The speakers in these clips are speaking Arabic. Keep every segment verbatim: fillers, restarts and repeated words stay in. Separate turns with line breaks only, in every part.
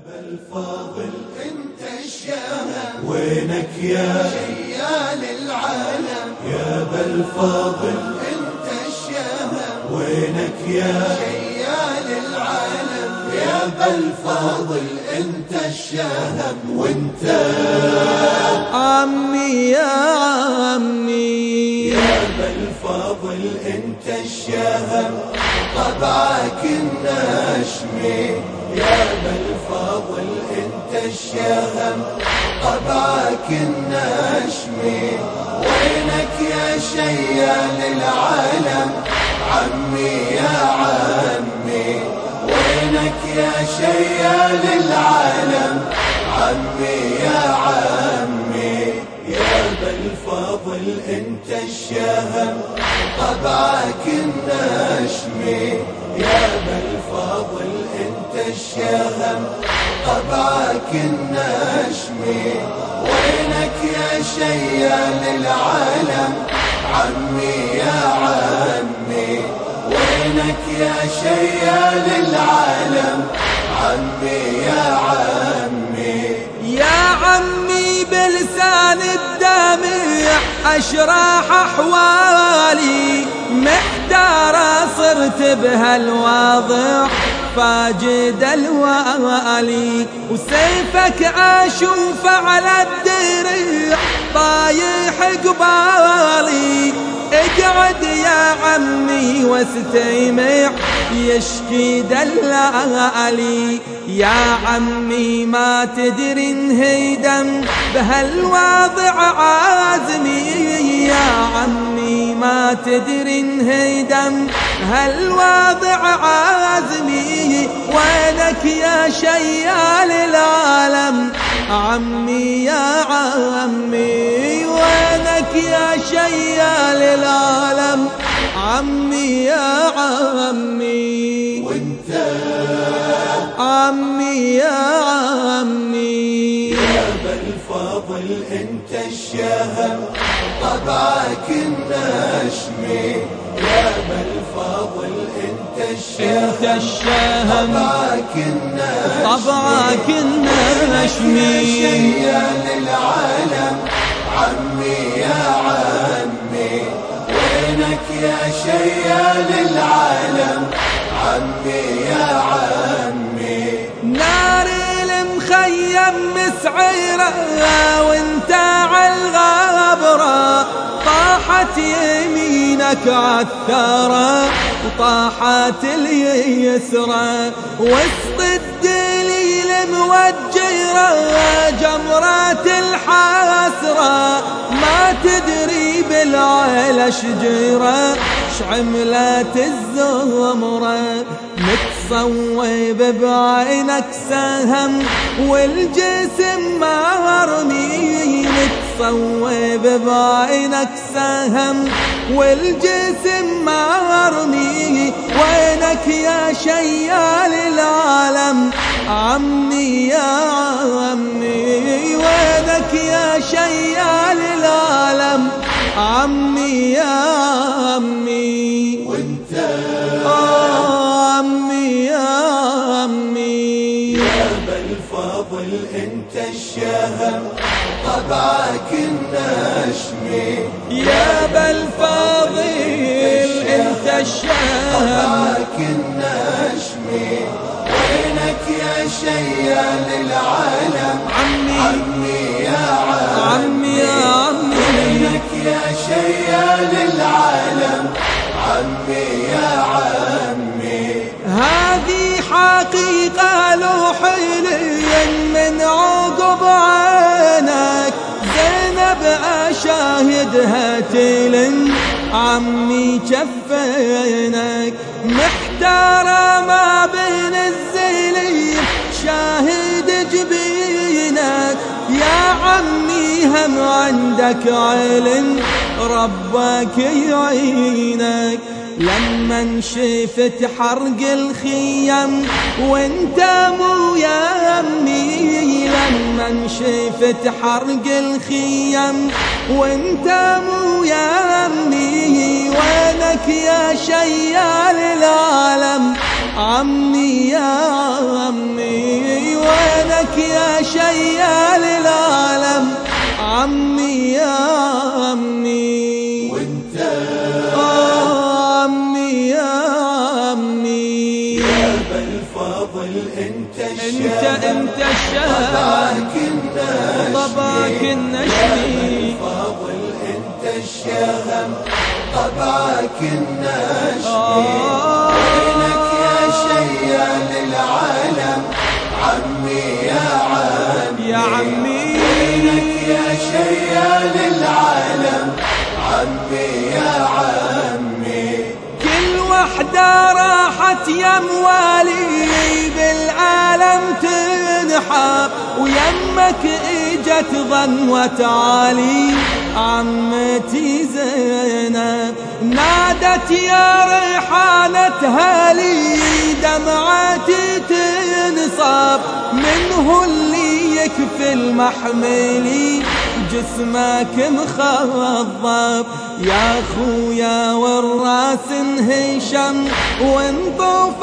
الفاضل انت الشهم، وينك يا شيال العالم؟ يا بالفاضل انت الشهم، وينك يا شيال العالم؟ يا بالفاضل انت الشهم، وانت
عمي يا عمي.
يا بالفاضل انت الشهم، طبعك النشمي. يا بالفاضل انت الشهم، طبعك النشمي. وينك يا شيال العالم؟ عمي يا عمي. وينك يا شيال العالم؟ عمي يا عمي. يا بالفاضل انت الشهم، طبعك النشمي. يا بالفاضل انت الشهم، طبعك النشمي. وينك يا شيال العالم؟ عمي يا عمي. وينك يا شيال العالم؟ عمي يا عمي.
يا عمي بلسان الدمع اشرح احوالي، محتارة صرت بهالواضع فاجد الوالي. وسيفك اشوف على الدرع طايح قبالي. اقعد يا عمي واستمع يشكي دلالي. يا عمي ما تدري انهدم بهالواضع عازمي. يا عمي ما تدري انهدم بهالواضع عازمي. وينك يا شيال العالم؟ عمي يا عمي. وينك يا شيال العالم؟ عمي يا عمي.
وانت
عمي يا عمي.
يا بالفاضل انت الشهم، طبعك النشمي. يا بالفاضل انت الشهم،
انت الشهم،
طبعك النشمي.
طبعك النشمي.
يا شيال العالم؟ عمي يا عمي. وينك يا شيال العالم؟ عمي يا عمي.
ناري المخيم مسعيرة وانت عالغابرة، طاحت يمينك عالثارة وطاحت اليسرى. وسط الدليل موجرة جمرات الحسرة، ما تدري بالعيلة شجرة شعملت الزمرة. متصوب بعينك سهم والجسم مرمي. متصوب بعينك سهم والجسم مرمي. وينك يا شيال العالم؟ عمي يا عمي. وينك يا شيال العالم؟ عمي يا عمي.
وانت
عمي يا عمي.
يا بالفاضل انت الشهم، طبعك النشمي.
يا بالفاضل انت الشهم،
طبعك النشمي. وينك يا شيال العالم؟
عمي
عمي يا عمي.
عمي يا عمي.
وينك يا شيال العالم؟ عمي يا عمي.
هذه حقيقة لو حليا من عقب عينك، زينب أشاهدها تلن عمي جفينك. محتارة ما بين الزليل شاهد جبينك. يا عمي هم عندك علم ربك يعينك. لما شفت حرق الخيم وانت مو يمي. لما شفت حرق الخيم وانت مو يمي. وينك يا شيال العالم؟ عمي يا عمي. وينك وينك يا شيال العالم عمي يا عمي
وانت
عمي يا عمي
يا ابا الفضل انت
انت
الشهم
انت الشهم
طبعك النشمي
طبعك النشمي
الفضل انت الشهم طبعك النشمي وينك يا شيال العالم عمي يا عمي
يا عمي
وينك يا شيال العالم عمي يا عمي
كل وحدة راحت يا موالي بالعالم تنحب ويمك اجت ظن وتعالي عمتي زينب نادت يا ريحانتها لي دمعتي تنصب منه اللي يكفي المحملي جسمك مخضب يا خويا والراس انهشم وانطف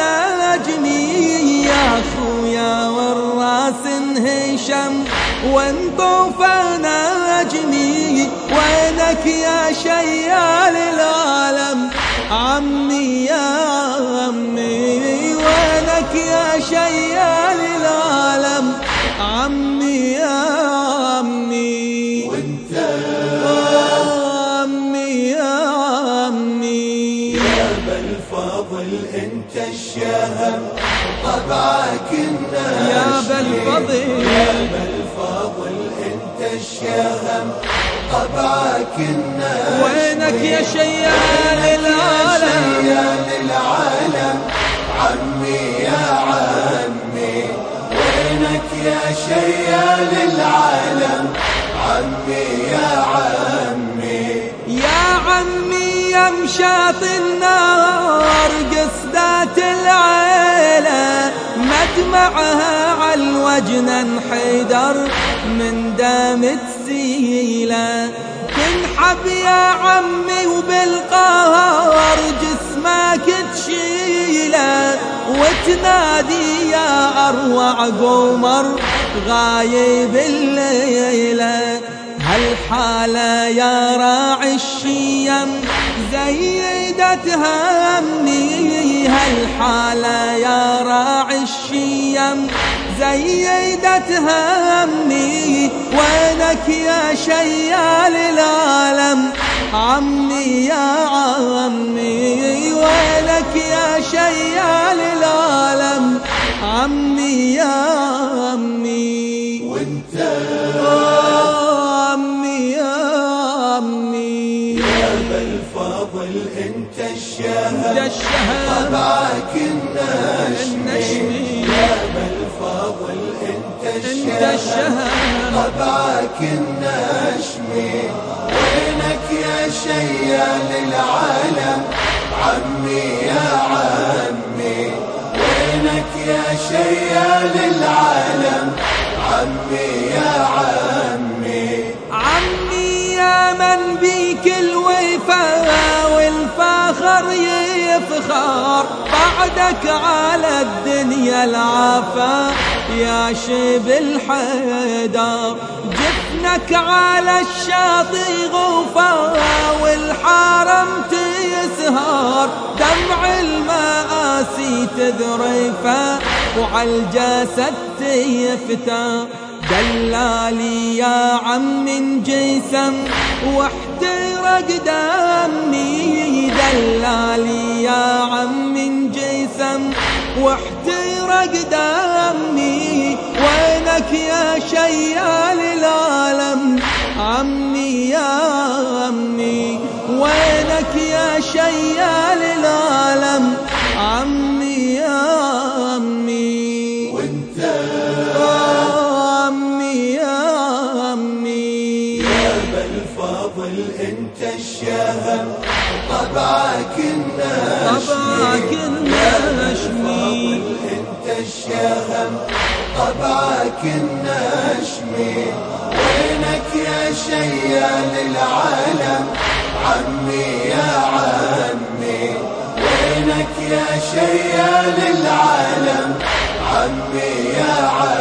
نجمي يا خويا والراس انهشم وانطف نجمي وينك يا شيال العالم عمي يا عمي وينك يا شيال العالم عمي يا عمي
وانت
عمي يا عمي
يا ابا الفضل انت الشهم طبعك النشمي
يا ابا الفضل
يا ابا الفضل انت الشهم طبعك النشمي
وينك يا شيال العالم
شيال العالم عمي يا عمي وينك يا شيال العالم عمي يا عمي
يا عمي يا مشاط النار قصدات العيلة مدمعها عالوجن انحدر من دم تسيلة تنحب يا عمي وبالقهر جسمك تشيله وتنادي يا أروع قمر غايب الليلة هالحالة يا راعي الشيم زيدت همي هالحالة يا راعي الشيم زيدت همي وينك يا شيال العالم عمي يا عمي وينك يا شيال العالم عمي يا عمي
وانت
عمي يا عمي
يا ابا الفضل انت الشهم
يا الشهم
طبعك النشمي
النشمي
يا ابا الفضل انت
انت
الشهم
الشهم
طبعك النشمي وينك يا شيال العالم عمي يا عمي وينك يا شيال العالم عمي يا عمي
عمي يا من بيك الوفا والفخر يفخر بعدك على الدنيا العافا يا شب الحيدر جفنك على الشاطئ غفا والحرم تسهر دمع المآسي تذرفه وعالجسد تفتر دلالي يا عم جسم واحترق دمي دلالي يا عم جسم واحترق دمي وينك يا شيال العالم عمي يا عمي وينك يا شيال العالم عمي يا عمي
وانت
عمي يا عمي
يا ابا الفضل انت الشهم طبعك النشمي
طبعك النشمي
انت الشهم طبعك النشمي وينك يا شيال العالم عمي يا عمي وينك يا شيال العالم عمي يا عمي